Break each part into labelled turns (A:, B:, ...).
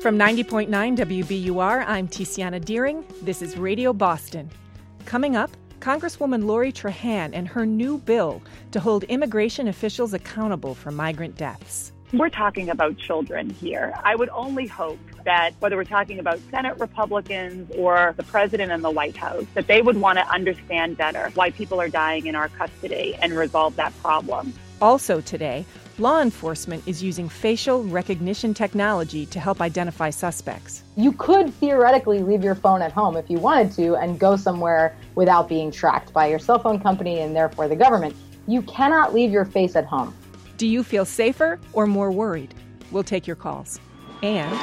A: From 90.9 WBUR, I'm Tiziana Deering. This is Radio Boston. Coming up, Congresswoman Lori Trahan and her new bill to hold immigration officials accountable for migrant deaths.
B: We're talking about children here. I would only hope that whether we're talking about Senate Republicans or the president and the White House, that they would want to understand better why people are dying in our custody and resolve that problem.
A: Also today, law enforcement is using facial recognition technology to help identify suspects.
C: You could theoretically leave your phone at home if you wanted to and go somewhere without being tracked by your cell phone company and therefore the government. You cannot leave your face at home.
A: Do you feel safer or more worried? We'll take your calls. And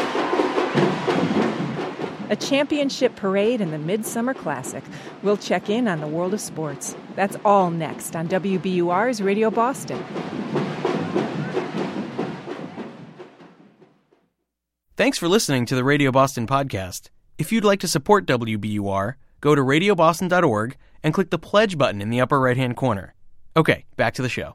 A: a championship parade in the Midsummer Classic. We'll check in on the world of sports. That's all next on WBUR's Radio Boston.
D: Thanks for listening to the Radio Boston podcast. If you'd like to support WBUR, go to radioboston.org and click the pledge button in the upper right-hand corner. Okay, back to the show.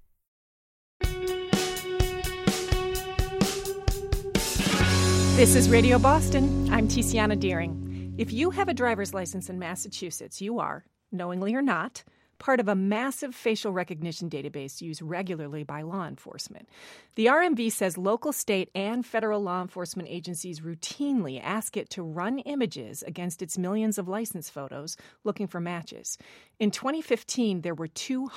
A: This is Radio Boston. I'm Tiziana Deering. If you have a driver's license in Massachusetts, you are, knowingly or not, part of a massive facial recognition database used regularly by law enforcement. The RMV says local, state, and federal law enforcement agencies routinely ask it to run images against its millions of license photos looking for matches. In 2015, there were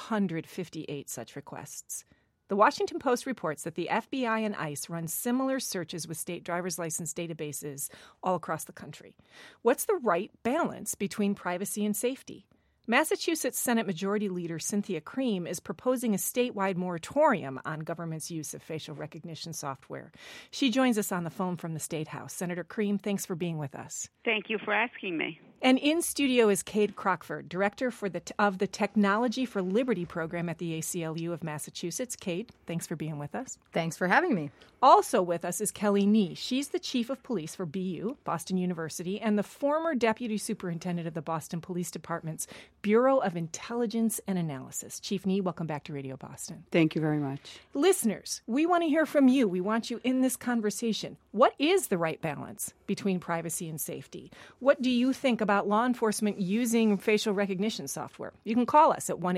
A: 258 such requests. The Washington Post reports that the FBI and ICE run similar searches with state driver's license databases all across the country. What's the right balance between privacy and safety? Massachusetts Senate Majority Leader Cynthia Cream is proposing a statewide moratorium on government's use of facial recognition software. She joins us on the phone from the State House. Senator Cream, thanks for being with us.
E: Thank you for asking me.
A: And in studio is Cade Crockford, Director of the Technology for Liberty program at the ACLU of Massachusetts. Cade, thanks for being with us.
F: Thanks for having me.
A: Also with us is Kelly Nee. She's the Chief of Police for BU, Boston University, and the former Deputy Superintendent of the Boston Police Department's Bureau of Intelligence and Analysis. Chief Nee, welcome back to Radio Boston.
F: Thank you very much.
A: Listeners, we want to hear from you. We want you in this conversation. What is the right balance between privacy and safety? What do you think about law enforcement using facial recognition software? You can call us at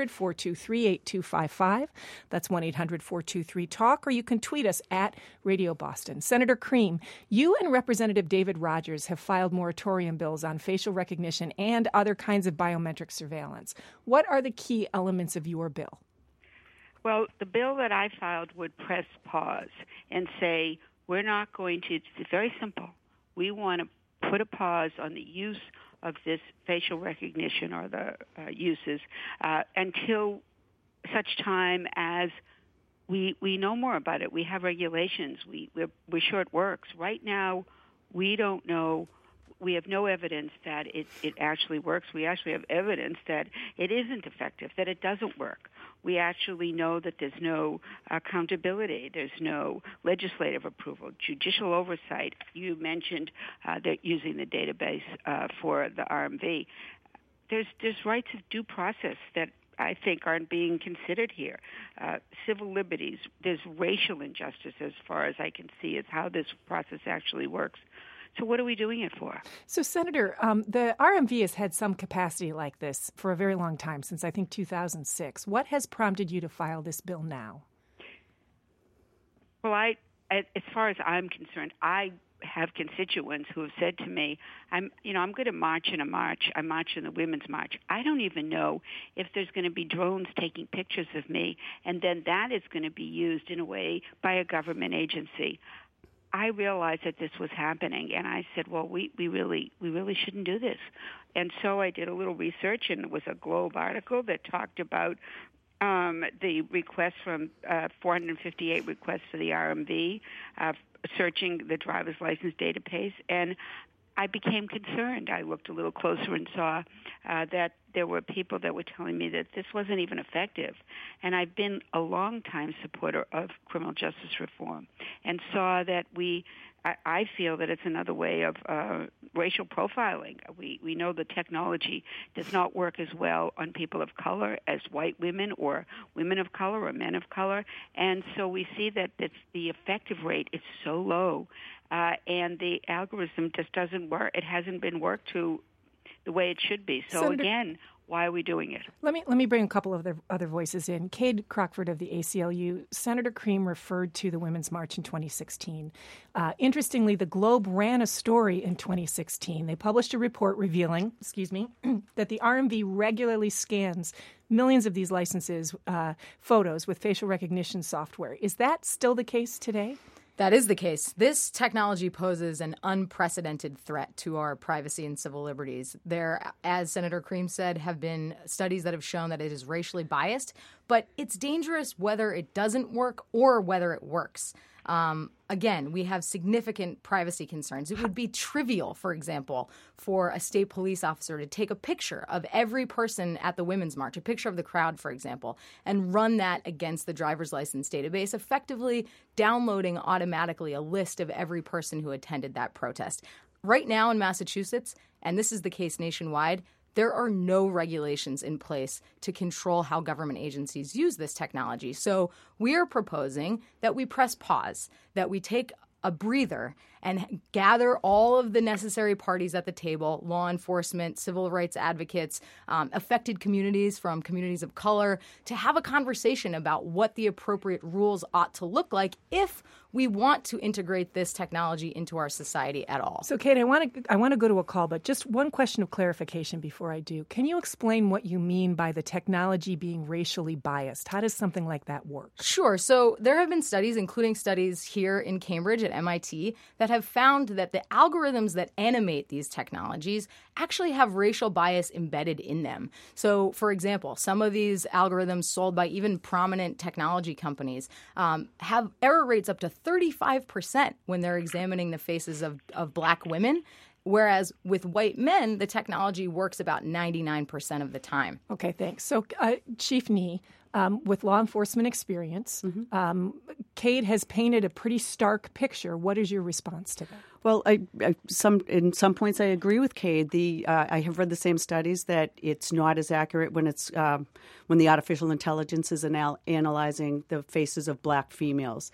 A: 1-800-423-8255. That's 1-800-423-TALK, or you can tweet us at Radio Boston. Senator Cream, you and Representative David Rogers have filed moratorium bills on facial recognition and other kinds of biometric surveillance. What are the key elements of your bill?
E: Well, the bill that I filed would press pause and say, we're not going to, it's very simple. We want to put a pause on the use of this facial recognition or the uses until such time as we know more about it. We have regulations. We're sure it works. Right now, we don't know. We have no evidence that it actually works. We actually have evidence that it isn't effective, that it doesn't work. We actually know that there's no accountability. There's no legislative approval, judicial oversight. You mentioned that using the database for the RMV. There's rights of due process that I think aren't being considered here. Civil liberties. There's racial injustice as far as I can see is how this process actually works. So what are we doing it for?
A: So, Senator, the RMV has had some capacity like this for a very long time, since I think 2006. What has prompted you to file this bill now?
E: Well, as far as I'm concerned, I have constituents who have said to me, I'm going to march in a march. I march in the Women's March. I don't even know if there's going to be drones taking pictures of me, and then that is going to be used in a way by a government agency. I realized that this was happening, and I said, well, we really shouldn't do this. And so I did a little research, and it was a Globe article that talked about the request from 458 requests for the RMV, searching the driver's license database, and I became concerned. I looked a little closer and saw that there were people that were telling me that this wasn't even effective. And I've been a long-time supporter of criminal justice reform and saw that I feel that it's another way of racial profiling. We know the technology does not work as well on people of color as white women or women of color or men of color. And so we see that the effective rate is so low and the algorithm just doesn't work. It hasn't been worked to the way it should be. So
A: Senator,
E: again, why are we doing it?
A: Let me bring a couple of other voices in. Cade Crockford of the ACLU. Senator Cream referred to the Women's March in 2016. Interestingly, the Globe ran a story in 2016. They published a report revealing, that the RMV regularly scans millions of these licenses, photos with facial recognition software. Is that still the case today?
C: That is the case. This technology poses an unprecedented threat to our privacy and civil liberties. There, as Senator Cream said, have been studies that have shown that it is racially biased, but it's dangerous whether it doesn't work or whether it works. Again, we have significant privacy concerns. It would be trivial, for example, for a state police officer to take a picture of every person at the Women's March, a picture of the crowd, for example, and run that against the driver's license database, effectively downloading automatically a list of every person who attended that protest. Right now in Massachusetts, and this is the case nationwide, there are no regulations in place to control how government agencies use this technology. So we are proposing that we press pause, that we take a breather and gather all of the necessary parties at the table, law enforcement, civil rights advocates, affected communities from communities of color, to have a conversation about what the appropriate rules ought to look like if we want to integrate this technology into our society at all.
A: So, Kate, I want to go to a call, but just one question of clarification before I do. Can you explain what you mean by the technology being racially biased? How does something like that work?
C: Sure. So there have been studies, including studies here in Cambridge at MIT, that have found that the algorithms that animate these technologies actually have racial bias embedded in them. So, for example, some of these algorithms sold by even prominent technology companies have error rates up to 35% when they're examining the faces of Black women, whereas with white men, the technology works about 99% of the time.
A: Okay, thanks. So, Chief Nee, with law enforcement experience, Cade has painted a pretty stark picture. What is your response to that?
F: Well, in some points I agree with Cade. I have read the same studies that it's not as accurate when the artificial intelligence is analyzing the faces of Black females.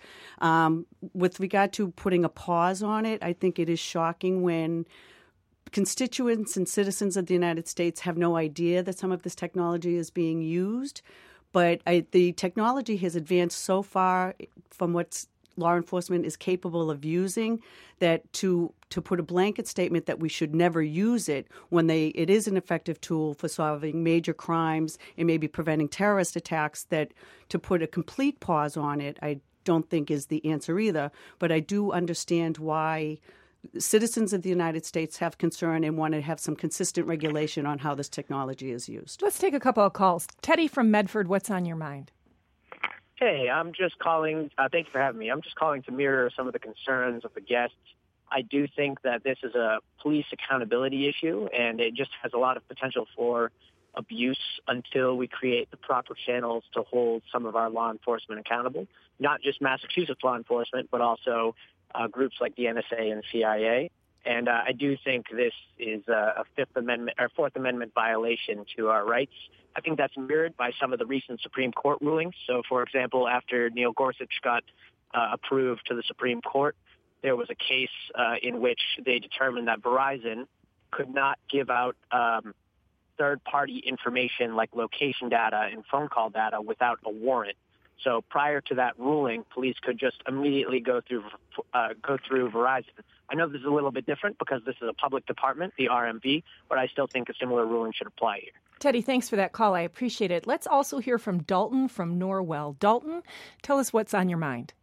F: With regard to putting a pause on it, I think it is shocking when constituents and citizens of the United States have no idea that some of this technology is being used. But the technology has advanced so far from what law enforcement is capable of using that to put a blanket statement that we should never use it when it is an effective tool for solving major crimes and maybe preventing terrorist attacks, that to put a complete pause on it, I don't think is the answer either. But I do understand why citizens of the United States have concern and want to have some consistent regulation on how this technology is used.
A: Let's take a couple of calls. Teddy from Medford, what's on your mind?
G: Hey, I'm just calling. Thank you for having me. I'm just calling to mirror some of the concerns of the guests. I do think that this is a police accountability issue, and it just has a lot of potential for abuse until we create the proper channels to hold some of our law enforcement accountable, not just Massachusetts law enforcement, but also groups like the NSA and CIA. And I do think this is a Fifth Amendment or Fourth Amendment violation to our rights. I think that's mirrored by some of the recent Supreme Court rulings. So, for example, after Neil Gorsuch got approved to the Supreme Court, there was a case in which they determined that Verizon could not give out third-party information like location data and phone call data without a warrant. So prior to that ruling, police could just immediately go through Verizon. I know this is a little bit different because this is a public department, the RMV, but I still think a similar ruling should apply here.
A: Teddy, thanks for that call. I appreciate it. Let's also hear from Dalton from Norwell. Dalton, tell us what's on your mind.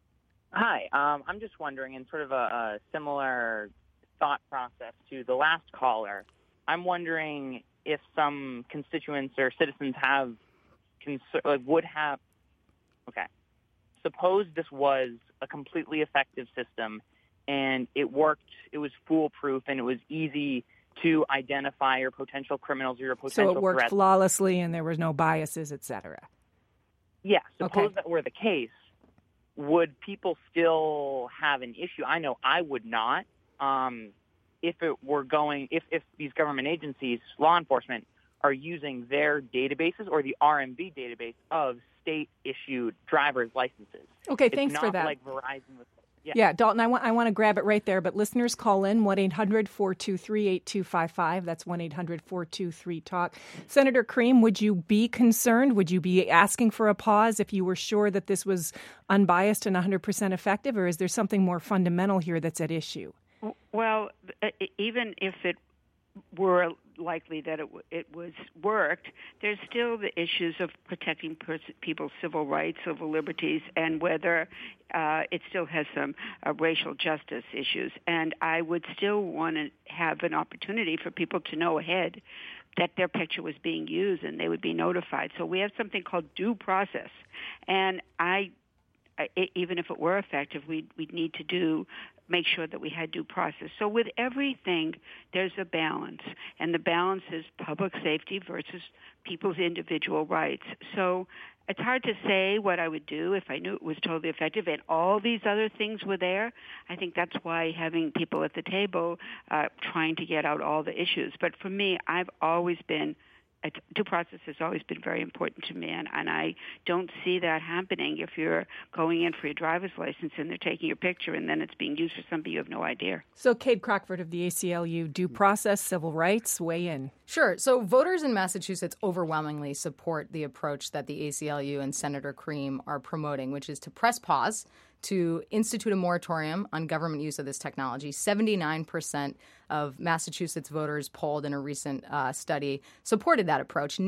H: Hi. I'm just wondering, in sort of a similar thought process to the last caller, I'm wondering if some constituents or citizens would have. Okay. Suppose this was a completely effective system and it worked, it was foolproof, and it was easy to identify your potential criminals or your potential threats.
A: So it worked
H: threats.
A: flawlessly and there was no biases, et cetera.
H: Yeah. Suppose that were the case, would people still have an issue? I know I would not. If these government agencies, law enforcement, are using their databases or the RMV database of state-issued driver's licenses.
A: Okay, thanks for that.
H: It's not like Verizon was.
A: Yeah, Dalton, I want to grab it right there, but listeners call in 1-800-423-8255. That's 1-800-423-TALK. Senator Cream, would you be concerned? Would you be asking for a pause if you were sure that this was unbiased and 100% effective, or is there something more fundamental here that's at issue?
E: Well, even if it were likely that it was worked, there's still the issues of protecting people's civil rights, civil liberties, and whether it still has some racial justice issues. And I would still want to have an opportunity for people to know ahead that their picture was being used and they would be notified. So we have something called due process. And even if it were effective, we'd need to make sure that we had due process. So with everything, there's a balance, and the balance is public safety versus people's individual rights. So it's hard to say what I would do if I knew it was totally effective and all these other things were there. I think that's why having people at the table trying to get out all the issues. But for me, due process has always been very important to me, and I don't see that happening if you're going in for your driver's license and they're taking your picture and then it's being used for something you have no idea.
A: So, Cade Crockford of the ACLU, due process, civil rights, weigh in.
C: Sure. So voters in Massachusetts overwhelmingly support the approach that the ACLU and Senator Cream are promoting, which is to press pause, to institute a moratorium on government use of this technology. 79% of Massachusetts voters polled in a recent study supported that approach.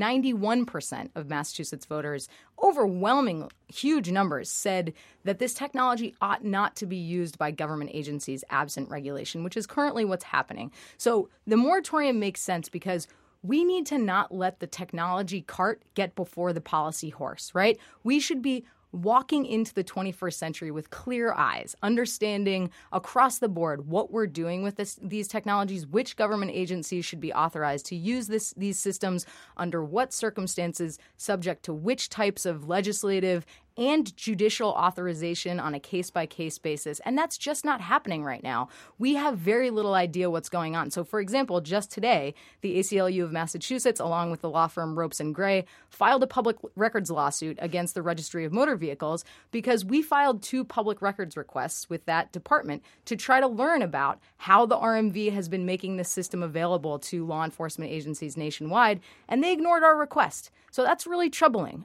C: 91% of Massachusetts voters, overwhelming huge numbers, said that this technology ought not to be used by government agencies absent regulation, which is currently what's happening. So the moratorium makes sense because we need to not let the technology cart get before the policy horse, right? We should be walking into the 21st century with clear eyes, understanding across the board what we're doing with these technologies, which government agencies should be authorized to use these systems, under what circumstances, subject to which types of legislative and judicial authorization on a case-by-case basis. And that's just not happening right now. We have very little idea what's going on. So, for example, just today, the ACLU of Massachusetts, along with the law firm Ropes & Gray, filed a public records lawsuit against the Registry of Motor Vehicles because we filed 2 public records requests with that department to try to learn about how the RMV has been making this system available to law enforcement agencies nationwide, and they ignored our request. So that's really troubling.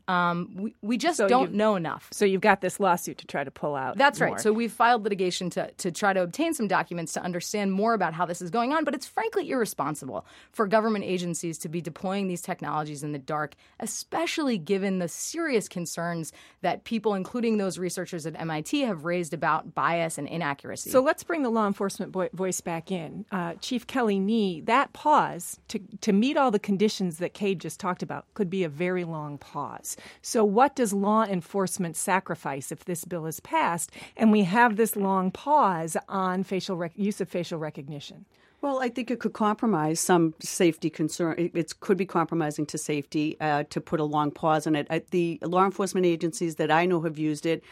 C: We just don't know enough.
A: So you've got this lawsuit to try to pull out.
C: That's
A: more.
C: Right. So we've filed litigation to try to obtain some documents to understand more about how this is going on. But it's frankly irresponsible for government agencies to be deploying these technologies in the dark, especially given the serious concerns that people, including those researchers at MIT, have raised about bias and inaccuracy.
A: So let's bring the law enforcement voice back in. Chief Kelly Nee, that pause to meet all the conditions that Cade just talked about could be a very long pause. So what does law enforcement sacrifice if this bill is passed and we have this long pause on use of facial recognition?
F: Well, I think it could compromise some safety concern. It could be compromising to safety to put a long pause on it. The law enforcement agencies that I know have used it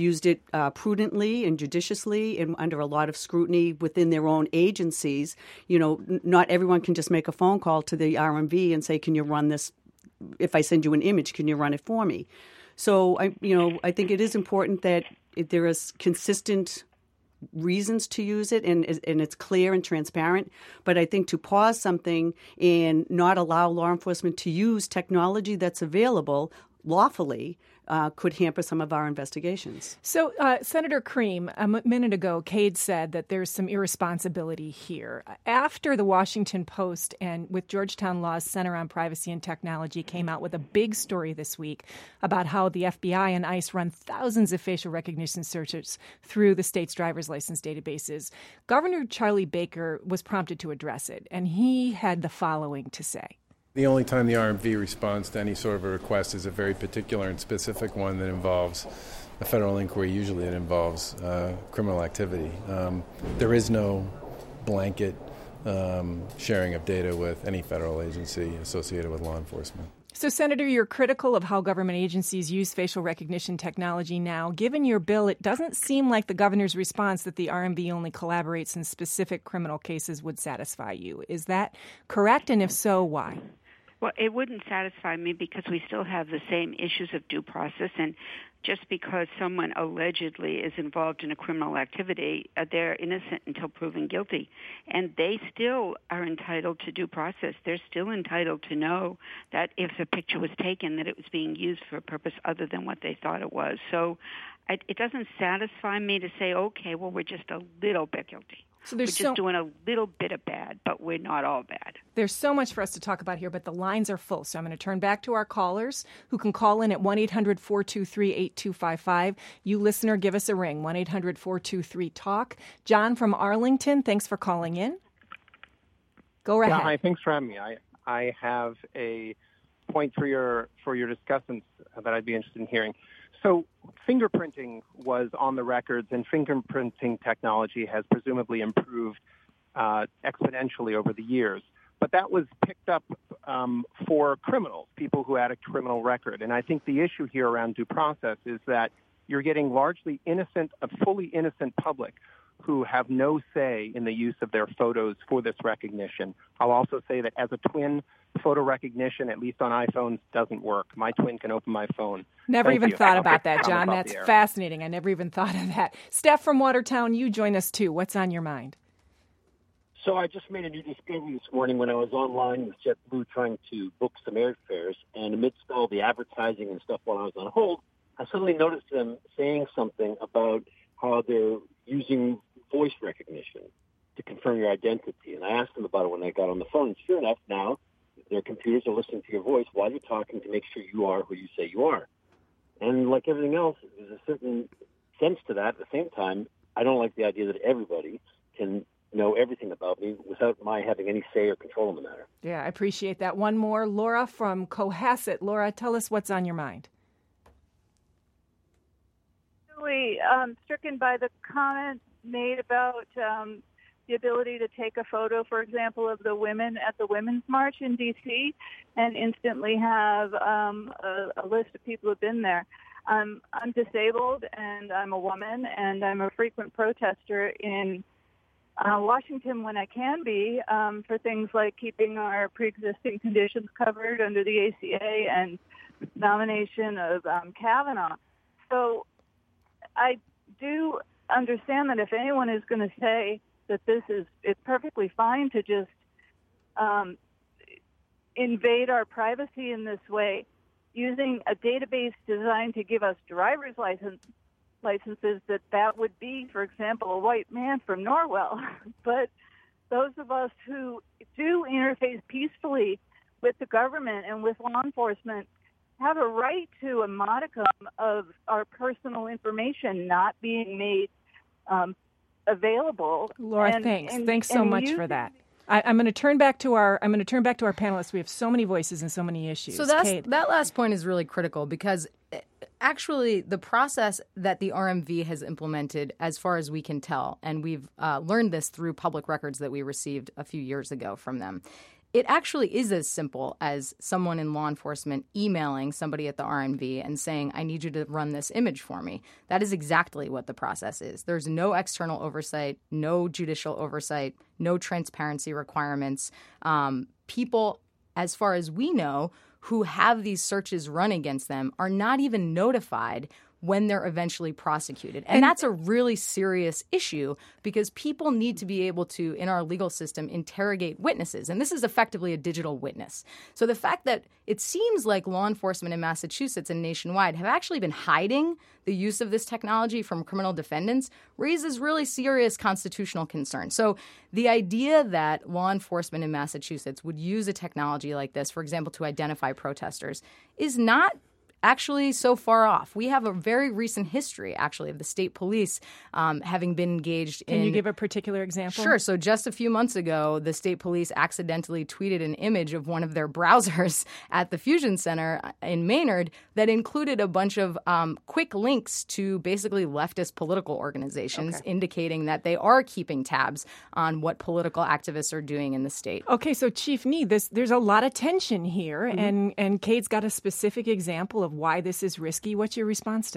F: prudently and judiciously and under a lot of scrutiny within their own agencies. You know, not everyone can just make a phone call to the RMV and say, "Can you run this? If I send you an image, can you run it for me?" So I think it is important that there is consistent reasons to use it and it's clear and transparent. But I think to pause something and not allow law enforcement to use technology that's available lawfully could hamper some of our investigations.
A: So, Senator Cream, a minute ago, Cade said that there's some irresponsibility here. After the Washington Post and with Georgetown Law's Center on Privacy and Technology came out with a big story this week about how the FBI and ICE run thousands of facial recognition searches through the state's driver's license databases, Governor Charlie Baker was prompted to address it, and he had the following to say.
I: The only time the RMV responds to any sort of a request is a very particular and specific one that involves a federal inquiry. Usually it involves criminal activity. There is no blanket sharing of data with any federal agency associated with law enforcement.
A: So, Senator, you're critical of how government agencies use facial recognition technology now. Given your bill, it doesn't seem like the governor's response that the RMV only collaborates in specific criminal cases would satisfy you. Is that correct? And if so, why?
E: Well, it wouldn't satisfy me because we still have the same issues of due process, and just because someone allegedly is involved in a criminal activity, they're innocent until proven guilty. And they still are entitled to due process. They're still entitled to know that if a picture was taken, that it was being used for a purpose other than what they thought it was. So it doesn't satisfy me to say, okay, well, we're just a little bit guilty.
A: So
E: we're just doing a little bit of bad, but we're not all bad.
A: There's so much for us to talk about here, but the lines are full. So I'm going to turn back to our callers who can call in at 1-800-423-8255. You listener, give us a ring, 1-800-423-TALK. John from Arlington, thanks for calling in. Go ahead.
J: Yeah, hi, thanks for having me. I have a point for your discussants that I'd be interested in hearing. So fingerprinting was on the records, and fingerprinting technology has presumably improved exponentially over the years. But that was picked up for criminals, people who had a criminal record. And I think the issue here around due process is that you're getting largely innocent, a fully innocent public who have no say in the use of their photos for this recognition. I'll also say that as a twin, photo recognition, at least on iPhones, doesn't work. My twin can open my phone.
A: Never even thought about that, John. That's fascinating. I never even thought of that. Steph from Watertown, you join us too. What's on your mind?
K: So I just made a new discovery this morning when I was online with JetBlue trying to book some airfares, and amidst all the advertising and stuff while I was on hold, I suddenly noticed them saying something about how they're using voice recognition to confirm your identity. And I asked them about it when I got on the phone. And sure enough, now their computers are listening to your voice while you're talking to make sure you are who you say you are. And like everything else, there's a certain sense to that. At the same time, I don't like the idea that everybody can know everything about me without my having any say or control in the matter.
A: Yeah, I appreciate that. One more. Laura from Cohasset. Laura, tell us what's on your mind.
L: Really stricken by the comments made about the ability to take a photo, for example, of the women at the Women's March in D.C. and instantly have a list of people who've been there. I'm disabled, and I'm a woman, and I'm a frequent protester in Washington when I can be for things like keeping our pre-existing conditions covered under the ACA and nomination of Kavanaugh. So I do understand that if anyone is going to say that it's perfectly fine to just invade our privacy in this way, using a database designed to give us driver's licenses, that would be, for example, a white man from Norwell. But those of us who do interface peacefully with the government and with law enforcement have a right to a modicum of our personal information not being made available.
A: Laura, thanks so much for that. I'm going to turn back to our panelists. We have so many voices and so many issues.
C: So that last point is really critical because actually the process that the RMV has implemented, as far as we can tell, and we've learned this through public records that we received a few years ago from them, it actually is as simple as someone in law enforcement emailing somebody at the RMV and saying, I need you to run this image for me. That is exactly what the process is. There's no external oversight, no judicial oversight, no transparency requirements. People, as far as we know, who have these searches run against them are not even notified when they're eventually prosecuted. And that's a really serious issue because people need to be able to, in our legal system, interrogate witnesses. And this is effectively a digital witness. So the fact that it seems like law enforcement in Massachusetts and nationwide have actually been hiding the use of this technology from criminal defendants raises really serious constitutional concerns. So the idea that law enforcement in Massachusetts would use a technology like this, for example, to identify protesters, is not actually so far off. We have a very recent history, actually, of the state police having been engaged in...
A: Can you give a particular example?
C: Sure. So just a few months ago, the state police accidentally tweeted an image of one of their browsers at the Fusion Center in Maynard that included a bunch of quick links to basically leftist political organizations, indicating that they are keeping tabs on what political activists are doing in the state.
A: Okay, so Chief Nee, there's a lot of tension here, and Cade's got a specific example of why this is risky. What's your response to that?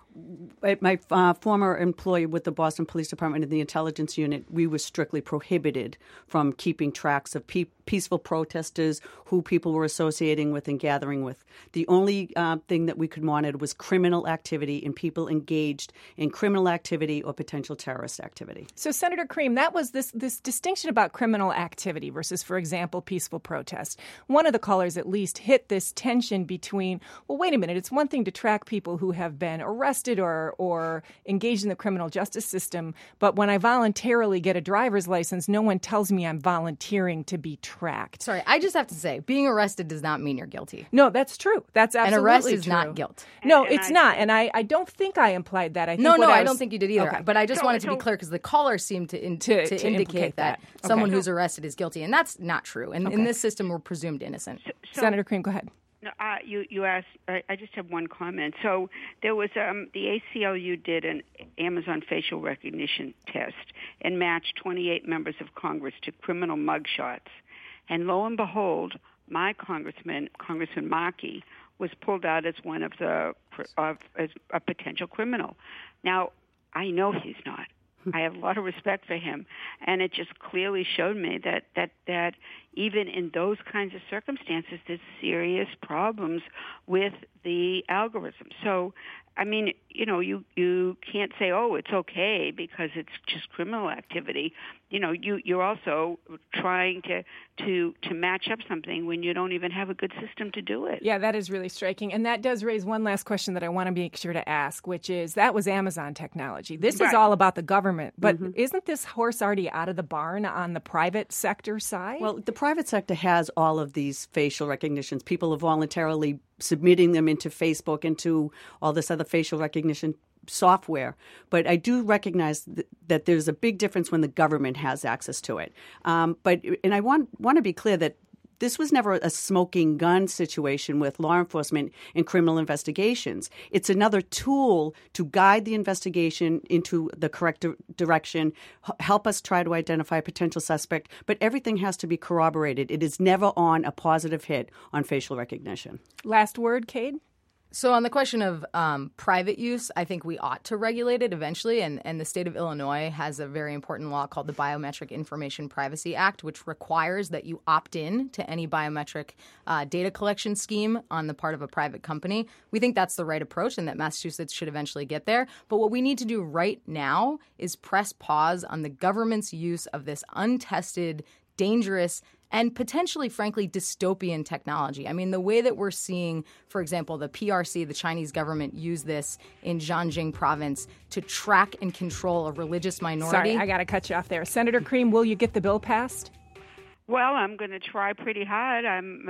F: at my former employee with the Boston Police Department in the intelligence unit, we were strictly prohibited from keeping tracks of peaceful protesters, who people were associating with and gathering with. The only thing that we could monitor was criminal activity and people engaged in criminal activity or potential terrorist activity.
A: So, Senator Cream, that was this distinction about criminal activity versus, for example, peaceful protest. One of the callers at least hit this tension between, well, wait a minute, it's one thing to track people who have been arrested or engaged in the criminal justice system, but when I voluntarily get a driver's license, no one tells me I'm volunteering to be tracked.
C: Sorry, I just have to say, being arrested does not mean you're guilty.
A: No, that's true. That's absolutely true.
C: An arrest is not guilt.
A: No, it's not. And I don't think I implied that. I think
C: I don't think you did either.
A: Okay.
C: But I just wanted to be clear because the caller seemed to indicate that someone who's arrested is guilty. And that's not true. And in this system, we're presumed innocent.
A: Senator Cream, go ahead.
E: No, you asked. I just have one comment. So there was the ACLU did an Amazon facial recognition test and matched 28 members of Congress to criminal mugshots, and lo and behold, my Congressman Markey, was pulled out as one of as a potential criminal. Now I know he's not. I have a lot of respect for him, and it just clearly showed me that even in those kinds of circumstances, there's serious problems with the algorithm. So, I mean, you can't say, oh, it's okay because it's just criminal activity. You're also trying to match up something when you don't even have a good system to do it.
A: Yeah, that is really striking. And that does raise one last question that I want to make sure to ask, which is, that was Amazon technology. This is all about the government. But isn't this horse already out of the barn on the private sector side?
F: Well, the private sector has all of these facial recognitions. People are voluntarily submitting them into Facebook, into all this other facial recognition software. But I do recognize that there's a big difference when the government has access to it. And I want to be clear that this was never a smoking gun situation with law enforcement in criminal investigations. It's another tool to guide the investigation into the correct direction, help us try to identify a potential suspect, but everything has to be corroborated. It is never on a positive hit on facial recognition.
A: Last word, Cade?
C: So on the question of private use, I think we ought to regulate it eventually. And the state of Illinois has a very important law called the Biometric Information Privacy Act, which requires that you opt in to any biometric data collection scheme on the part of a private company. We think that's the right approach and that Massachusetts should eventually get there. But what we need to do right now is press pause on the government's use of this untested, dangerous, and potentially, frankly, dystopian technology. I mean, the way that we're seeing, for example, the PRC, the Chinese government, use this in Zhejiang province to track and control a religious minority.
A: Sorry, I got to cut you off there. Senator Cream, will you get the bill passed?
E: Well, I'm going to try pretty hard. I'm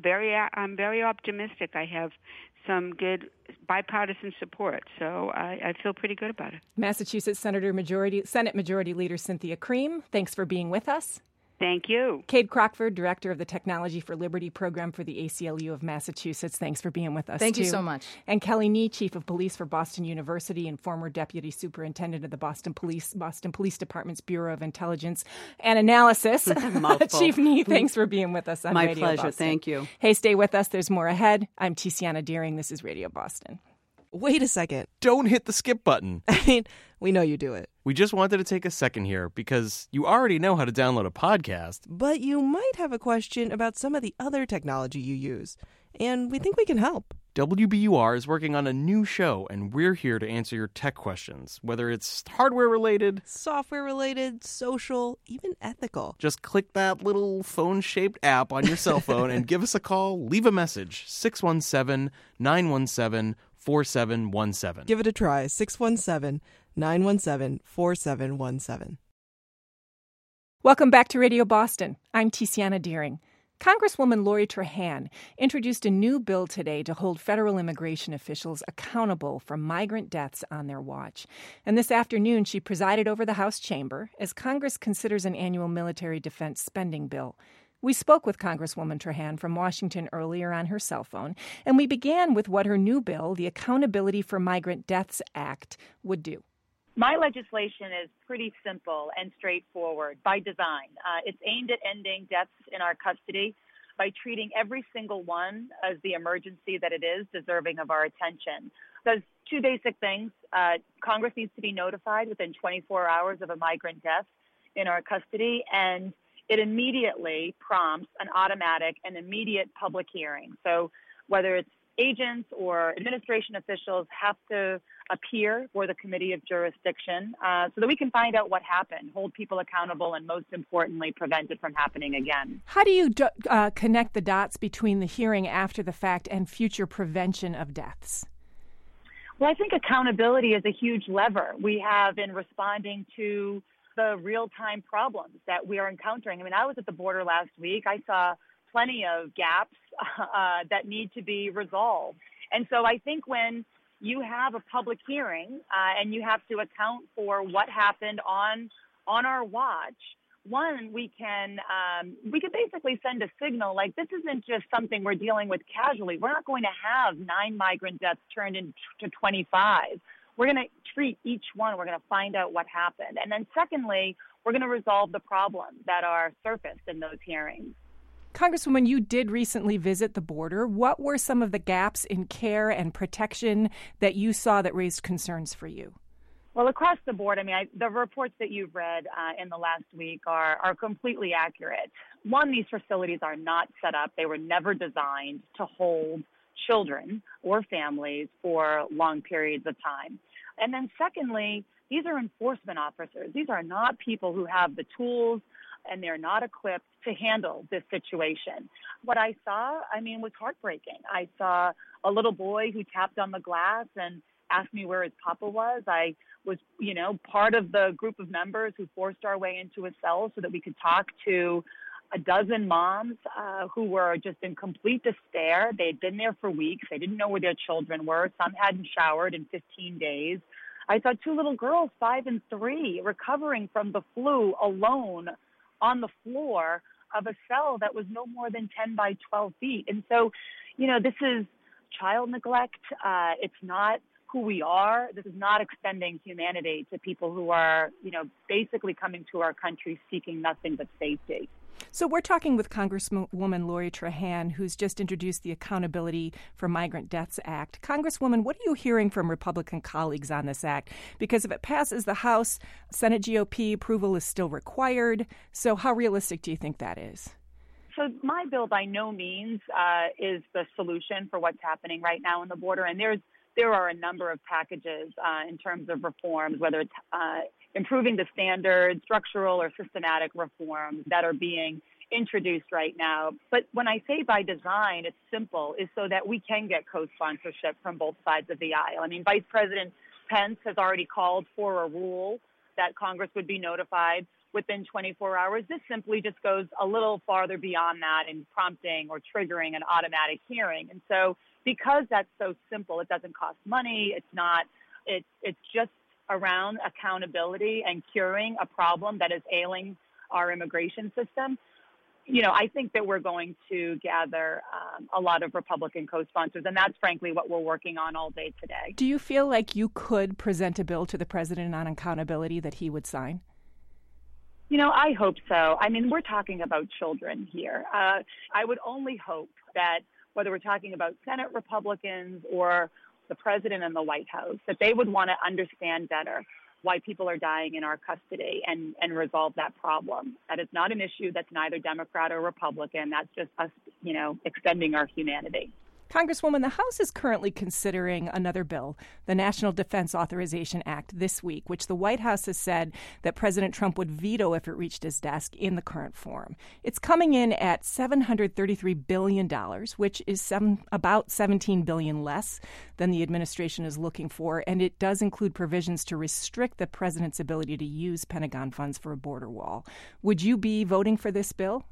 E: very optimistic. I have some good bipartisan support, so I feel pretty good about it.
A: Massachusetts Senate Majority Leader Cynthia Cream, thanks for being with us.
E: Thank you.
A: Cade Crockford, Director of the Technology for Liberty Program for the ACLU of Massachusetts. Thanks for being with us,
C: Thank you so much.
A: And Kelly Nee, Chief of Police for Boston University and former Deputy Superintendent of the Boston Police Department's Bureau of Intelligence and Analysis. Chief Nee, thanks for being with us on
F: My
A: Radio
F: pleasure.
A: Boston.
F: Thank you.
A: Hey, stay with us. There's more ahead. I'm Tiziana Deering. This is Radio Boston.
M: Wait a second.
D: Don't hit the skip button.
M: I mean, we know you do it.
D: We just wanted to take a second here because you already know how to download a podcast.
M: But you might have a question about some of the other technology you use, and we think we can help.
D: WBUR is working on a new show, and we're here to answer your tech questions, whether it's hardware-related,
M: software-related, social, even ethical.
D: Just click that little phone-shaped app on your cell phone and give us a call. Leave a message, 617-917-4717.
M: Give it a try, 617-917-4717.
A: Welcome back to Radio Boston. I'm Tiziana Deering. Congresswoman Lori Trahan introduced a new bill today to hold federal immigration officials accountable for migrant deaths on their watch. And this afternoon, she presided over the House chamber as Congress considers an annual military defense spending bill. We spoke with Congresswoman Trahan from Washington earlier on her cell phone, and we began with what her new bill, the Accountability for Migrant Deaths Act, would do.
B: My legislation is pretty simple and straightforward by design. It's aimed at ending deaths in our custody by treating every single one as the emergency that it is, deserving of our attention. does two basic things. Congress needs to be notified within 24 hours of a migrant death in our custody, and it immediately prompts an automatic and immediate public hearing. So whether it's agents or administration officials have to appear for the committee of jurisdiction so that we can find out what happened, hold people accountable, and most importantly, prevent it from happening again.
A: How do you connect the dots between the hearing after the fact and future prevention of deaths?
B: Well, I think accountability is a huge lever we have in responding to the real-time problems that we are encountering. I mean, I was at the border last week. I saw plenty of gaps that need to be resolved. And so I think when you have a public hearing and you have to account for what happened on our watch, one, we can basically send a signal like this isn't just something we're dealing with casually. We're not going to have 9 migrant deaths turned into 25. We're going to treat each one. We're going to find out what happened. And then secondly, we're going to resolve the problems that are surfaced in those hearings.
A: Congresswoman, you did recently visit the border. What were some of the gaps in care and protection that you saw that raised concerns for you?
B: Well, across the board, I mean, the reports that you've read in the last week are completely accurate. One, these facilities are not set up. They were never designed to hold children or families for long periods of time. And then secondly, these are enforcement officers. These are not people who have the tools and they're not equipped to handle this situation. What I saw, was heartbreaking. I saw a little boy who tapped on the glass and asked me where his papa was. I was, part of the group of members who forced our way into a cell so that we could talk to a dozen moms who were just in complete despair. They had been there for weeks. They didn't know where their children were. Some hadn't showered in 15 days. I saw 2 little girls, 5 and 3, recovering from the flu alone on the floor of a cell that was no more than 10 by 12 feet. And so, this is child neglect. It's not who we are. This is not extending humanity to people who are, basically coming to our country seeking nothing but safety.
A: So we're talking with Congresswoman Lori Trahan, who's just introduced the Accountability for Migrant Deaths Act. Congresswoman, what are you hearing from Republican colleagues on this act? Because if it passes the House, Senate GOP approval is still required. So how realistic do you think that is?
B: So my bill by no means is the solution for what's happening right now on the border. And there are a number of packages in terms of reforms, whether it's improving the standards, structural or systematic reforms that are being introduced right now. But when I say by design, it's simple, is so that we can get co-sponsorship from both sides of the aisle. I mean, Vice President Pence has already called for a rule that Congress would be notified within 24 hours. This simply just goes a little farther beyond that in prompting or triggering an automatic hearing. And so because that's so simple, it doesn't cost money. It's just around accountability and curing a problem that is ailing our immigration system. I think that we're going to gather a lot of Republican co-sponsors, and that's frankly what we're working on all day today.
A: Do you feel like you could present a bill to the president on accountability that he would sign?
B: I hope so. I mean, we're talking about children here. I would only hope that whether we're talking about Senate Republicans or the president and the White House, that they would want to understand better why people are dying in our custody and resolve that problem. That is not an issue that's neither Democrat or Republican. That's just us, extending our humanity.
A: Congresswoman, the House is currently considering another bill, the National Defense Authorization Act, this week, which the White House has said that President Trump would veto if it reached his desk in the current form. It's coming in at $733 billion, which is about $17 billion less than the administration is looking for, and it does include provisions to restrict the president's ability to use Pentagon funds for a border wall. Would you be voting for this bill?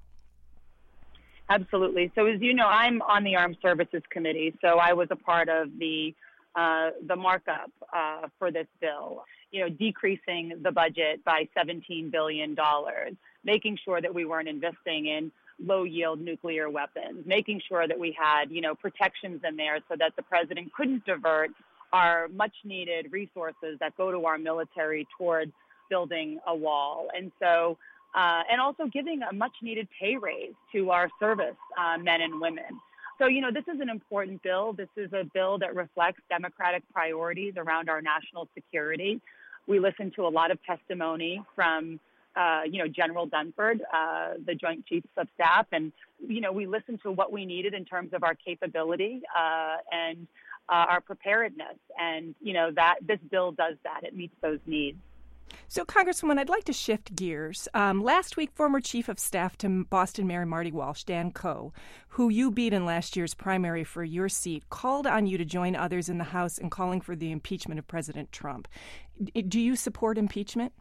B: Absolutely. So as you know, I'm on the Armed Services Committee, so I was a part of the markup for this bill, decreasing the budget by $17 billion, making sure that we weren't investing in low-yield nuclear weapons, making sure that we had, protections in there so that the president couldn't divert our much-needed resources that go to our military toward building a wall. And so and also giving a much-needed pay raise to our service men and women. So, this is an important bill. This is a bill that reflects Democratic priorities around our national security. We listened to a lot of testimony from, General Dunford, the Joint Chiefs of Staff, and, we listened to what we needed in terms of our capability and our preparedness. And, that this bill does that. It meets those needs.
A: So, Congresswoman, I'd like to shift gears. Last week, former Chief of Staff to Boston Mayor Marty Walsh, Dan Coe, who you beat in last year's primary for your seat, called on you to join others in the House in calling for the impeachment of President Trump. Do you support impeachment?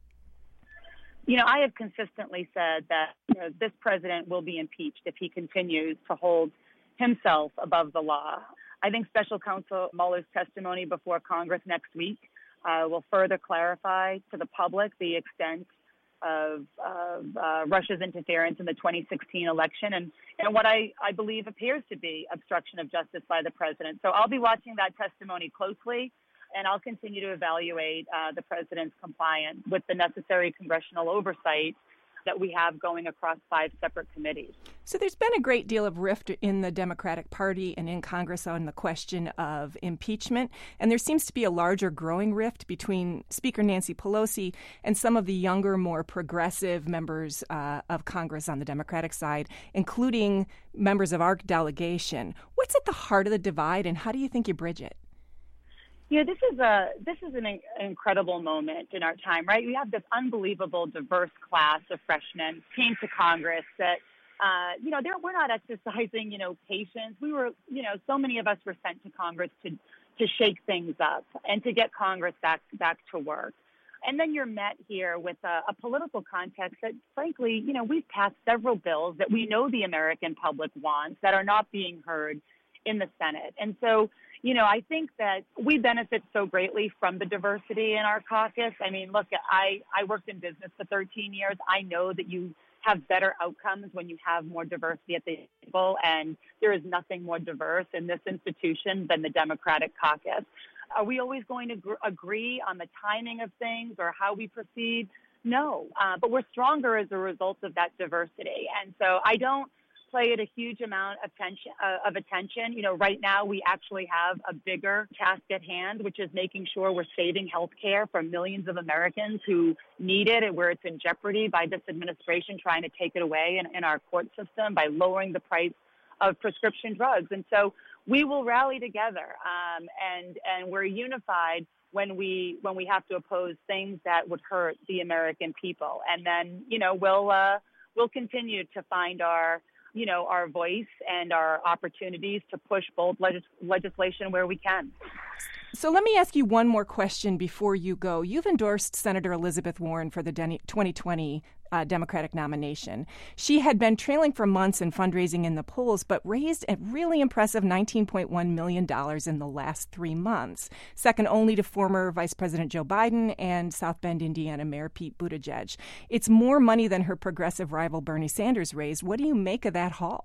B: I have consistently said that this president will be impeached if he continues to hold himself above the law. I think Special Counsel Mueller's testimony before Congress next week will further clarify to the public the extent of Russia's interference in the 2016 election and what I believe appears to be obstruction of justice by the president. So I'll be watching that testimony closely, and I'll continue to evaluate the president's compliance with the necessary congressional oversight that we have going across 5 separate committees.
A: So there's been a great deal of rift in the Democratic Party and in Congress on the question of impeachment, and there seems to be a larger growing rift between Speaker Nancy Pelosi and some of the younger, more progressive members of Congress on the Democratic side, including members of our delegation. What's at the heart of the divide, and how do you think you bridge it?
B: This is an incredible moment in our time, right? We have this unbelievable, diverse class of freshmen came to Congress that, we're not exercising, patience. We were, so many of us were sent to Congress to shake things up and to get Congress back to work. And then you're met here with a political context that, frankly, we've passed several bills that we know the American public wants that are not being heard in the Senate. And so, I think that we benefit so greatly from the diversity in our caucus. I mean, look, I worked in business for 13 years. I know that you have better outcomes when you have more diversity at the table, and there is nothing more diverse in this institution than the Democratic caucus. Are we always going to agree on the timing of things or how we proceed? No, but we're stronger as a result of that diversity. And so I don't play it a huge amount of attention. Right now we actually have a bigger task at hand, which is making sure we're saving health care for millions of Americans who need it and where it's in jeopardy by this administration trying to take it away in our court system by lowering the price of prescription drugs. And so we will rally together and we're unified when we have to oppose things that would hurt the American people. And then, we'll continue to find our voice and our opportunities to push bold legislation where we can.
A: So let me ask you one more question before you go. You've endorsed Senator Elizabeth Warren for the 2020 Democratic nomination. She had been trailing for months in fundraising in the polls, but raised a really impressive $19.1 million in the last 3 months, second only to former Vice President Joe Biden and South Bend, Indiana Mayor Pete Buttigieg. It's more money than her progressive rival Bernie Sanders raised. What do you make of that haul?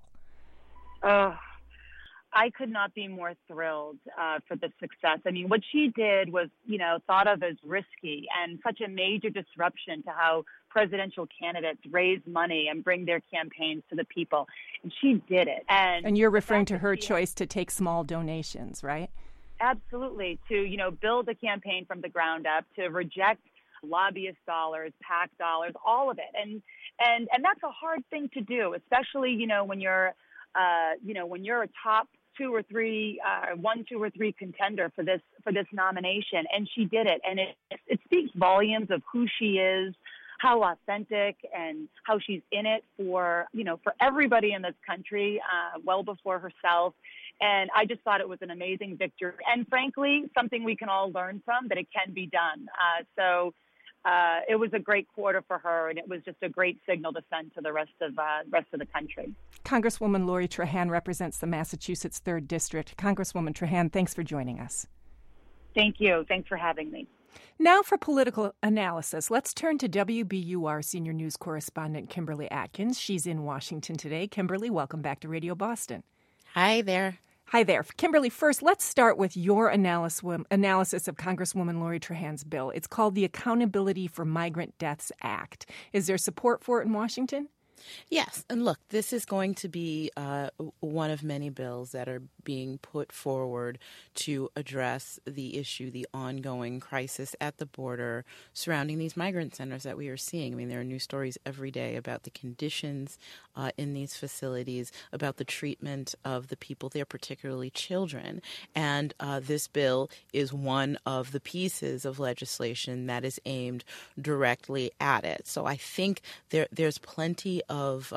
B: I could not be more thrilled for the success. I mean, what she did was, thought of as risky and such a major disruption to how presidential candidates raise money and bring their campaigns to the people. And she did it.
A: And you're referring to her choice to take small donations, right?
B: Absolutely. To, build a campaign from the ground up, to reject lobbyist dollars, PAC dollars, all of it. And that's a hard thing to do, especially, when you're a top 2 or 3 contender for this nomination. And she did it. And it speaks volumes of who she is, how authentic, and how she's in it for everybody in this country, well before herself. And I just thought it was an amazing victory. And frankly, something we can all learn from, that it can be done. So it was a great quarter for her, and it was just a great signal to send to the rest of the country.
A: Congresswoman Lori Trahan represents the Massachusetts 3rd District. Congresswoman Trahan, thanks for joining us.
B: Thank you. Thanks for having me.
A: Now for political analysis. Let's turn to WBUR senior news correspondent Kimberly Atkins. She's in Washington today. Kimberly, welcome back to Radio Boston.
N: Hi there.
A: Hi there. Kimberly, first, let's start with your analysis of Congresswoman Lori Trahan's bill. It's called the Accountability for Migrant Deaths Act. Is there support for it in Washington?
N: Yes. And look, this is going to be one of many bills that are being put forward to address the issue, the ongoing crisis at the border surrounding these migrant centers that we are seeing. I mean, there are new stories every day about the conditions in these facilities, about the treatment of the people there, particularly children. And this bill is one of the pieces of legislation that is aimed directly at it. So I think there's plenty of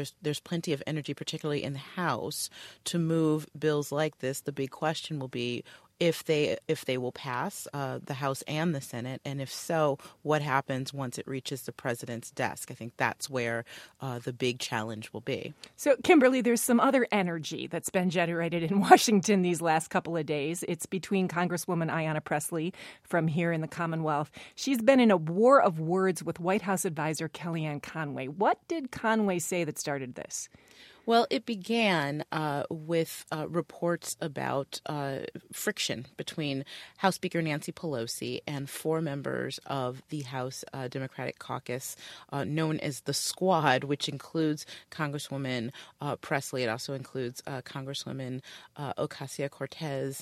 N: energy, particularly in the House, to move bills like this. The big question will be if they will pass the House and the Senate, and if so, what happens once it reaches the president's desk. I think that's where the big challenge will be.
A: So, Kimberly, there's some other energy that's been generated in Washington these last couple of days. It's between Congresswoman Ayanna Pressley from here in the Commonwealth. She's been in a war of words with White House advisor Kellyanne Conway. What did Conway say that started this?
N: Well, it began with reports about friction between House Speaker Nancy Pelosi and 4 members of the House Democratic Caucus, known as the Squad, which includes Congresswoman Pressley. It also includes Congresswomen Ocasio-Cortez,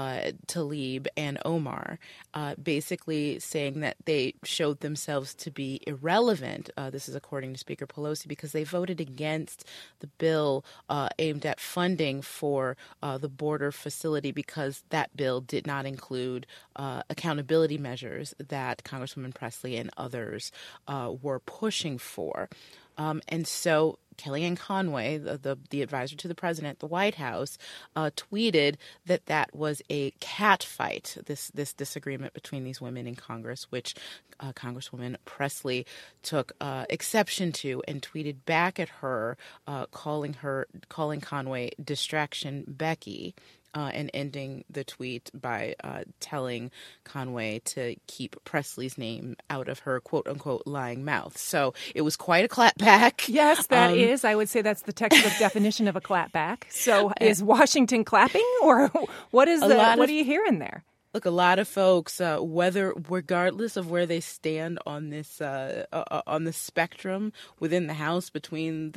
N: Tlaib, and Omar, basically saying that they showed themselves to be irrelevant. This is according to Speaker Pelosi, because they voted against the bill aimed at funding for the border facility, because that bill did not include accountability measures that Congresswoman Pressley and others were pushing for. And so Kellyanne Conway, the advisor to the president at the White House, tweeted that was a cat fight, this disagreement between these women in Congress, which Congresswoman Pressley took exception to and tweeted back at her, calling Conway Distraction Becky. And ending the tweet by telling Conway to keep Presley's name out of her quote-unquote lying mouth. So it was quite a clapback.
A: Yes, that is. I would say that's the textbook definition of a clapback. So is Washington clapping, or what are you hearing there?
N: Look, a lot of folks, regardless of where they stand on this on the spectrum within the House, between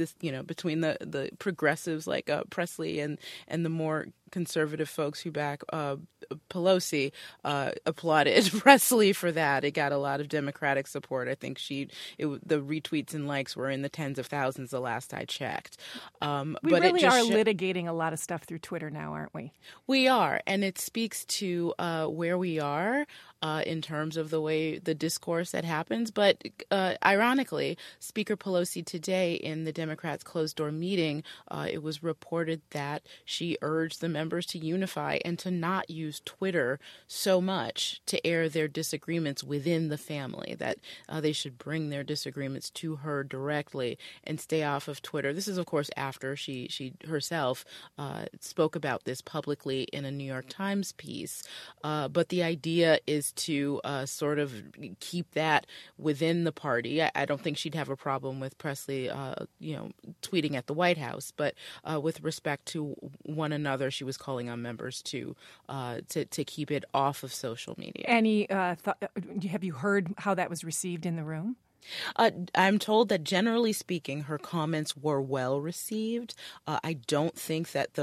N: the progressives like Pressley and the more conservative folks who back Pelosi, applauded Pressley for that. It got a lot of Democratic support. I think the retweets and likes were in the tens of thousands the last I checked.
A: We really are litigating a lot of stuff through Twitter now, aren't we?
N: We are, and it speaks to where we are in terms of the discourse that happens. But ironically, Speaker Pelosi today in the Democrats' closed-door meeting, it was reported that she urged the members to unify and to not use Twitter so much to air their disagreements within the family, that they should bring their disagreements to her directly and stay off of Twitter. This is, of course, after she herself spoke about this publicly in a New York Times piece. But the idea is to sort of keep that within the party. I don't think she'd have a problem with Pressley, tweeting at the White House, but with respect to one another, she was calling on members to keep it off of social media.
A: Any have you heard how that was received in the room?
N: I'm told that generally speaking, her comments were well received. I don't think that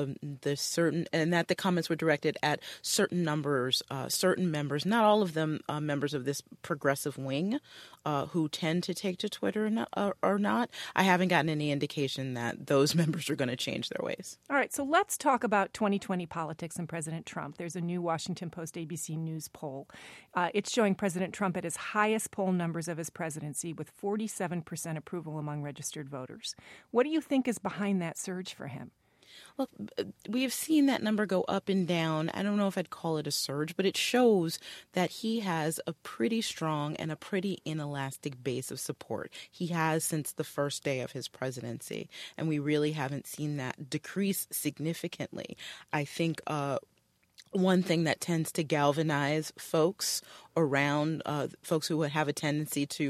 N: that the comments were directed at certain members, not all of them members of this progressive wing, who tend to take to Twitter or not. I haven't gotten any indication that those members are going to change their ways.
A: All right, so let's talk about 2020 politics and President Trump. There's a new Washington Post ABC News poll. It's showing President Trump at his highest poll numbers of his presidency, with 47% approval among registered voters. What do you think is behind that surge for him?
N: Well, we have seen that number go up and down. I don't know if I'd call it a surge, but it shows that he has a pretty strong and a pretty inelastic base of support. He has since the first day of his presidency, and we really haven't seen that decrease significantly. I think one thing that tends to galvanize folks around folks who have a tendency to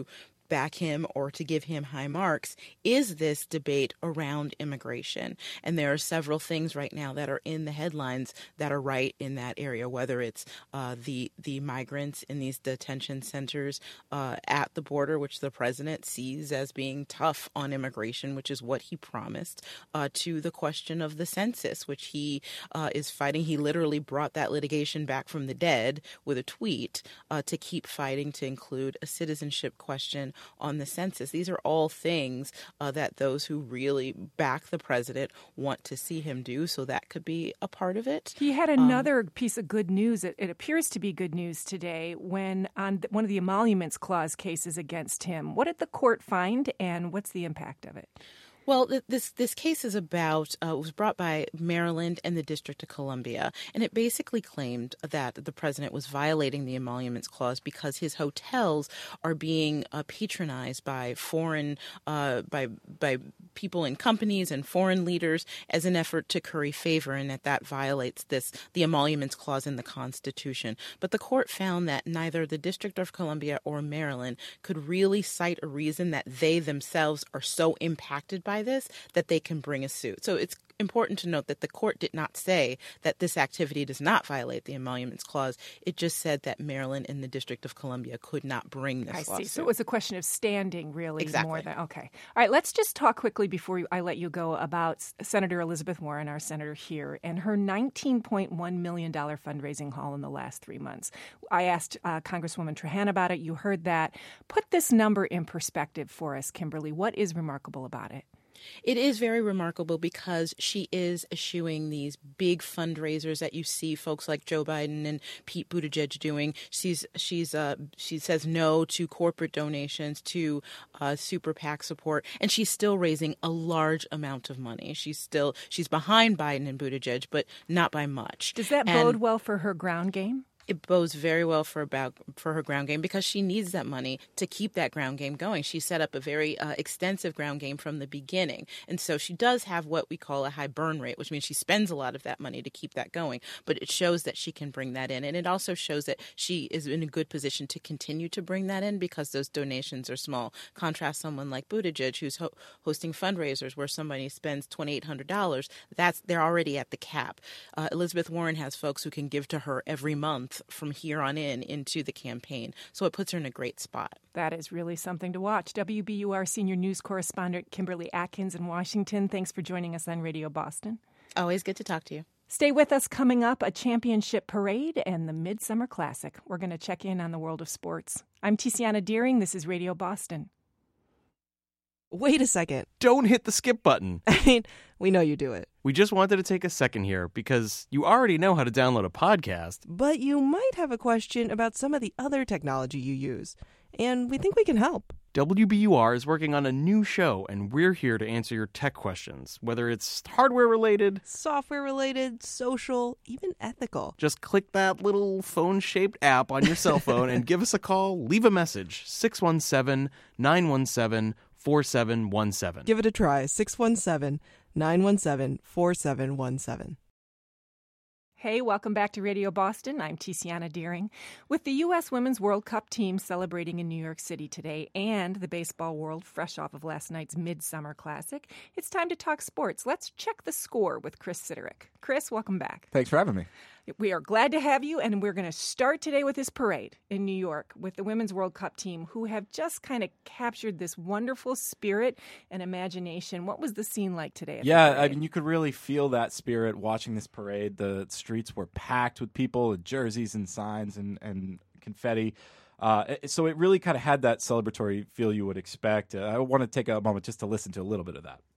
N: back him or to give him high marks is this debate around immigration. And there are several things right now that are in the headlines that are right in that area, whether it's the migrants in these detention centers at the border, which the president sees as being tough on immigration, which is what he promised, to the question of the census, which he is fighting. He literally brought that litigation back from the dead with a tweet to keep fighting to include a citizenship question on the census. These are all things that those who really back the president want to see him do, so that could be a part of it.
A: He had another piece of good news. It appears to be good news today when on one of the emoluments clause cases against him. What did the court find, and what's the impact of it?
N: Well, this case is about, was brought by Maryland and the District of Columbia, and it basically claimed that the president was violating the emoluments clause because his hotels are being patronized by foreign, by people in companies and foreign leaders as an effort to curry favor, and that violates the emoluments clause in the Constitution. But the court found that neither the District of Columbia or Maryland could really cite a reason that they themselves are so impacted by this that they can bring a suit. So it's important to note that the court did not say that this activity does not violate the emoluments clause. It just said that Maryland and the District of Columbia could not bring this lawsuit.
A: I see. So it was a question of standing, really,
N: exactly.
A: more than okay. All right, let's just talk quickly before I let you go about Senator Elizabeth Warren, our senator here, and her $19.1 million fundraising haul in the last 3 months. I asked Congresswoman Trahan about it. You heard that. Put this number in perspective for us, Kimberly. What is remarkable about it?
N: It is very remarkable because she is eschewing these big fundraisers that you see folks like Joe Biden and Pete Buttigieg doing. She says no to corporate donations, to super PAC support, and she's still raising a large amount of money. She's behind Biden and Buttigieg, but not by much.
A: Does that bode well for her ground game?
N: It bodes very well for her ground game because she needs that money to keep that ground game going. She set up a very extensive ground game from the beginning. And so she does have what we call a high burn rate, which means she spends a lot of that money to keep that going. But it shows that she can bring that in. And it also shows that she is in a good position to continue to bring that in because those donations are small. Contrast someone like Buttigieg, who's hosting fundraisers where somebody spends $2,800. They're already at the cap. Elizabeth Warren has folks who can give to her every month from here on into the campaign. So it puts her in a great spot.
A: That is really something to watch. WBUR senior news correspondent Kimberly Atkins in Washington. Thanks for joining us on Radio Boston.
N: Always good to talk to you.
A: Stay with us. Coming up, a championship parade and the Midsummer Classic. We're going to check in on the world of sports. I'm Tiziana Deering. This is Radio Boston.
M: Wait a second.
D: Don't hit the skip button.
M: I mean, we know you do it.
D: We just wanted to take a second here because you already know how to download a podcast.
M: But you might have a question about some of the other technology you use, and we think we can help.
D: WBUR is working on a new show, and we're here to answer your tech questions, whether it's hardware-related,
M: software-related, social, even ethical.
D: Just click that little phone-shaped app on your cell phone and give us a call. Leave a message, 617-917-4717.
M: Give it a try, 617-917-4717.
A: Hey, welcome back to Radio Boston. I'm Tiziana Deering. With the U.S. Women's World Cup team celebrating in New York City today and the baseball world fresh off of last night's Midsummer Classic, it's time to talk sports. Let's check the score with Chris Siderick. Chris, welcome back.
O: Thanks for having me.
A: We are glad to have you, and we're going to start today with this parade in New York with the Women's World Cup team who have just kind of captured this wonderful spirit and imagination. What was the scene like today?
O: I mean, you could really feel that spirit watching this parade. The streets were packed with people with jerseys and signs and confetti. So it really kind of had that celebratory feel you would expect. I want to take a moment just to listen to a little bit of that.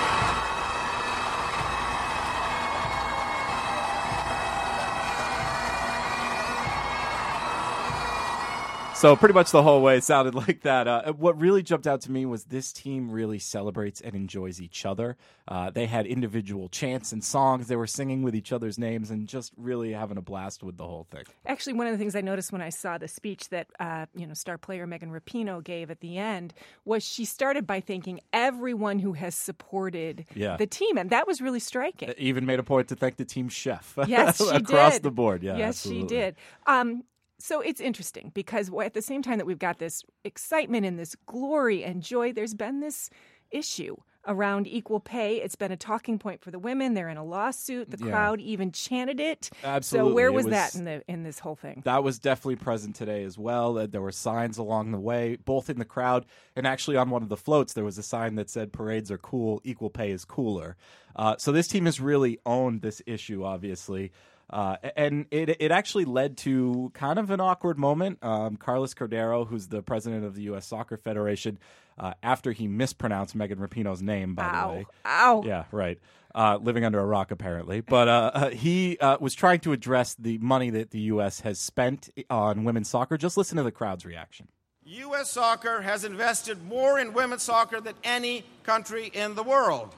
O: So pretty much the whole way it sounded like that. What really jumped out to me was this team really celebrates and enjoys each other. They had individual chants and songs. They were singing with each other's names and just really having a blast with the whole thing.
A: Actually, one of the things I noticed when I saw the speech that star player Megan Rapinoe gave at the end was she started by thanking everyone who has supported the team, and that was really striking.
O: Even made a point to thank the team chef.
A: Yes, she
O: across
A: did.
O: the board.
A: Yeah, yes,
O: absolutely.
A: she did. So it's interesting because at the same time that we've got this excitement and this glory and joy, there's been this issue around equal pay. It's been a talking point for the women. They're in a lawsuit. The crowd even chanted it.
O: Absolutely.
A: So where was that in this whole thing?
O: That was definitely present today as well. There were signs along the way, both in the crowd and actually on one of the floats, there was a sign that said parades are cool, equal pay is cooler. So this team has really owned this issue, obviously. And it actually led to kind of an awkward moment. Carlos Cordero, who's the president of the U.S. Soccer Federation, after he mispronounced Megan Rapinoe's name, by the way.
A: Ow.
O: Yeah, right. Living under a rock, apparently. But he was trying to address the money that the U.S. has spent on women's soccer. Just listen to the crowd's reaction.
P: U.S. soccer has invested more in women's soccer than any country in the world.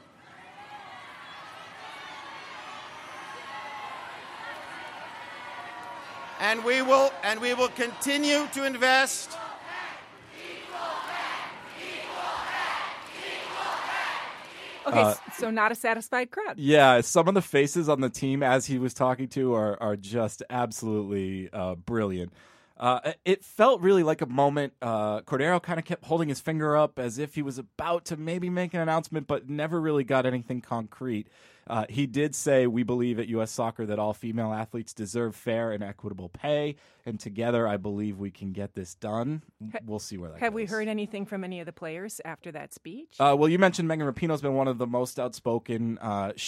P: And we will continue to invest.
A: Okay, so not a satisfied crowd.
O: Yeah, some of the faces on the team as he was talking to are just absolutely brilliant. It felt really like a moment. Cordero kind of kept holding his finger up as if he was about to maybe make an announcement, but never really got anything concrete. He did say, we believe at U.S. Soccer that all female athletes deserve fair and equitable pay, and together I believe we can get this done. We'll see where that goes.
A: Have we heard anything from any of the players after that speech?
O: Well, you mentioned Megan Rapinoe's been one of the most outspoken.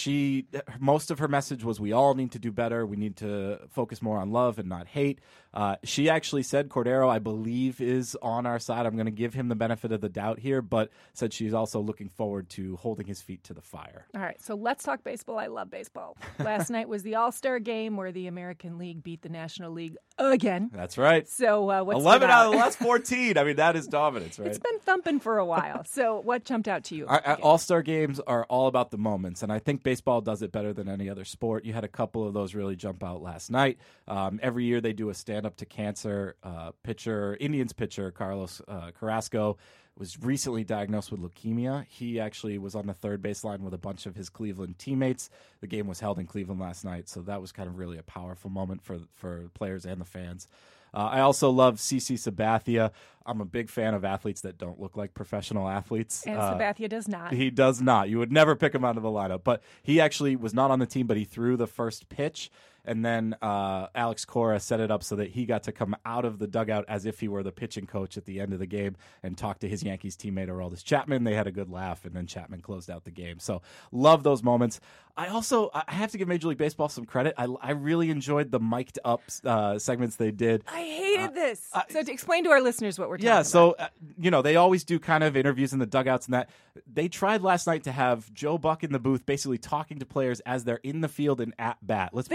O: Most of her message was we all need to do better. We need to focus more on love and not hate. She actually said Cordero, I believe, is on our side. I'm going to give him the benefit of the doubt here, but said she's also looking forward to holding his feet to the fire.
A: All right, so let's talk baseball. I love baseball. Last night was the All-Star game where the American League beat the National League again.
O: That's right.
A: So what's
O: 11 out of the last 14. I mean, that is dominance, right?
A: It's been thumping for a while. So what jumped out to you?
O: All-Star games are all about the moments, and I think baseball does it better than any other sport. You had a couple of those really jump out last night. Every year they do a stand-up to cancer pitcher. Indians pitcher Carlos Carrasco was recently diagnosed with leukemia. He actually was on the third baseline with a bunch of his Cleveland teammates. The game was held in Cleveland last night, so that was kind of really a powerful moment for players and the fans. I also love CC Sabathia. I'm a big fan of athletes that don't look like professional athletes.
A: And Sabathia does not.
O: He does not. You would never pick him out of the lineup. But he actually was not on the team, but he threw the first pitch. And then Alex Cora set it up so that he got to come out of the dugout as if he were the pitching coach at the end of the game and talk to his Yankees teammate Aroldis Chapman. They had a good laugh, and then Chapman closed out the game. So love those moments. I have to give Major League Baseball some credit. I really enjoyed the mic'd up segments they did.
A: I hated this. So to explain to our listeners what we're talking about.
O: Yeah, so, they always do kind of interviews in the dugouts and that. They tried last night to have Joe Buck in the booth basically talking to players as they're in the field and at bat. Let's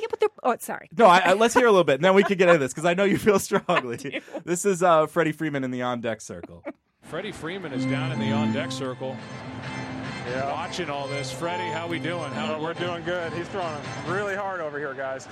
O: sorry.
A: No,
O: let's hear a little bit, and then we can get into this, because I know you feel strongly. This is Freddie Freeman in the on-deck circle.
Q: Freddie Freeman is down in the on-deck circle. Yeah. Watching all this. Freddie, how we doing?
R: We're doing good. He's throwing really hard over here, guys.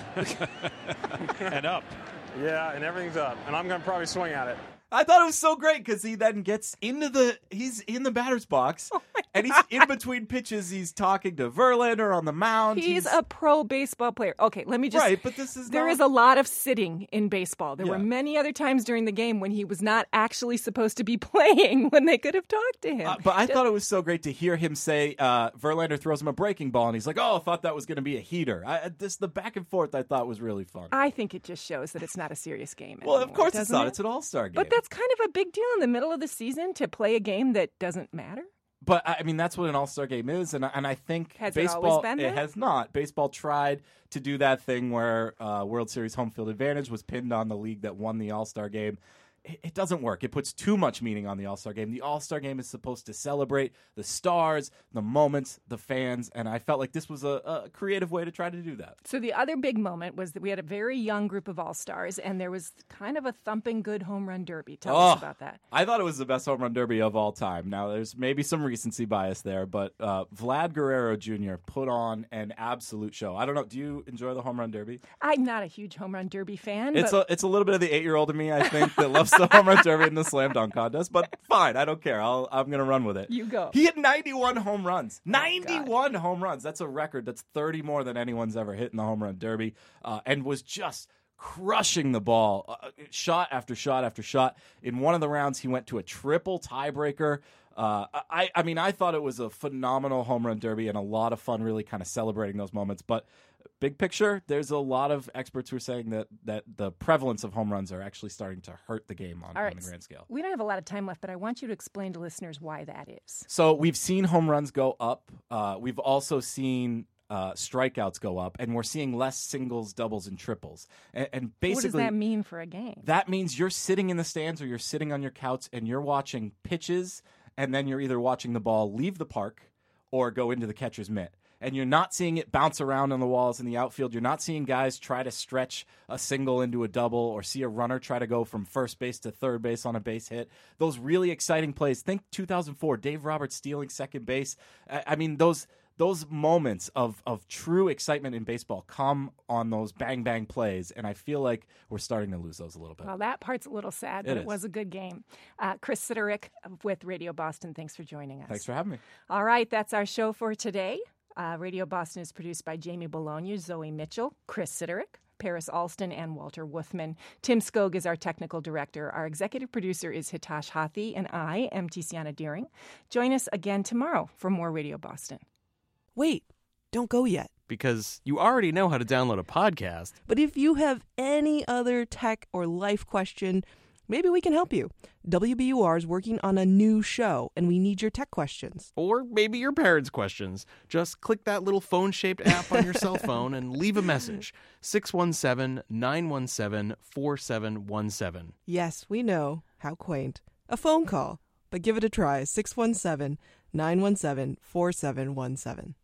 Q: And up.
R: Yeah, and everything's up. And I'm going to probably swing at it.
O: I thought it was so great because he then gets he's in the batter's box, and he's in between pitches. He's talking to Verlander on the mound.
A: He's a pro baseball player. Okay, let me just...
O: Right, but there
A: is a lot of sitting in baseball. There were many other times during the game when he was not actually supposed to be playing, when they could have talked to him.
O: But I thought it was so great to hear him say Verlander throws him a breaking ball, and he's like, I thought that was going to be a heater. The back and forth I thought was really fun.
A: I think it just shows that it's not a serious game
O: anymore. Well, of course
A: it's
O: not. It's an all-star game.
A: But that's kind of a big deal in the middle of the season to play a game that doesn't matter.
O: But, I mean, that's what an all-star game is, and I think
A: has
O: baseball...
A: It always been
O: it has not. Baseball tried to do that thing where World Series home field advantage was pinned on the league that won the all-star game. It doesn't work. It puts too much meaning on the All-Star game. The All-Star game is supposed to celebrate the stars, the moments, the fans, and I felt like this was a creative way to try to do that.
A: So the other big moment was that we had a very young group of All-Stars, and there was kind of a thumping good home run derby. Tell us about that.
O: I thought it was the best home run derby of all time. Now, there's maybe some recency bias there, but Vlad Guerrero Jr. put on an absolute show. I don't know. Do you enjoy the home run derby?
A: I'm not a huge home run derby fan.
O: It's a little bit of the 8-year-old in me, I think, that loves the home run derby in the slam dunk contest, but fine, I don't care. I'm going to run with it.
A: You go.
O: He hit 91 home runs. 91 home runs. That's a record. That's 30 more than anyone's ever hit in the home run derby, and was just crushing the ball, shot after shot after shot. In one of the rounds, he went to a triple tiebreaker. I mean, I thought it was a phenomenal home run derby and a lot of fun really kind of celebrating those moments. But big picture, there's a lot of experts who are saying that the prevalence of home runs are actually starting to hurt the game on the grand scale.
A: We don't have a lot of time left, but I want you to explain to listeners why that is.
O: So we've seen home runs go up. We've also seen strikeouts go up, and we're seeing less singles, doubles, and triples. And basically,
A: what does that mean for a game?
O: That means you're sitting in the stands or you're sitting on your couch and you're watching pitches, and then you're either watching the ball leave the park or go into the catcher's mitt. And you're not seeing it bounce around on the walls in the outfield. You're not seeing guys try to stretch a single into a double or see a runner try to go from first base to third base on a base hit. Those really exciting plays. Think 2004, Dave Roberts stealing second base. I mean, those moments of true excitement in baseball come on those bang-bang plays, and I feel like we're starting to lose those a little bit.
A: Well, that part's a little sad, but it was a good game. Chris Sidorick with Radio Boston, thanks for joining us.
O: Thanks for having me.
A: All right, that's our show for today. Radio Boston is produced by Jamie Bologna, Zoe Mitchell, Chris Sidorick, Paris Alston, and Walter Wolfman. Tim Skog is our technical director. Our executive producer is Hitash Hathi, and I am Tiziana Deering. Join us again tomorrow for more Radio Boston.
M: Wait, don't go yet.
D: Because you already know how to download a podcast.
M: But if you have any other tech or life question, maybe we can help you. WBUR is working on a new show, and we need your tech questions.
D: Or maybe your parents' questions. Just click that little phone-shaped app on your cell phone and leave a message. 617-917-4717.
M: Yes, we know. How quaint. A phone call. But give it a try. 617-917-4717.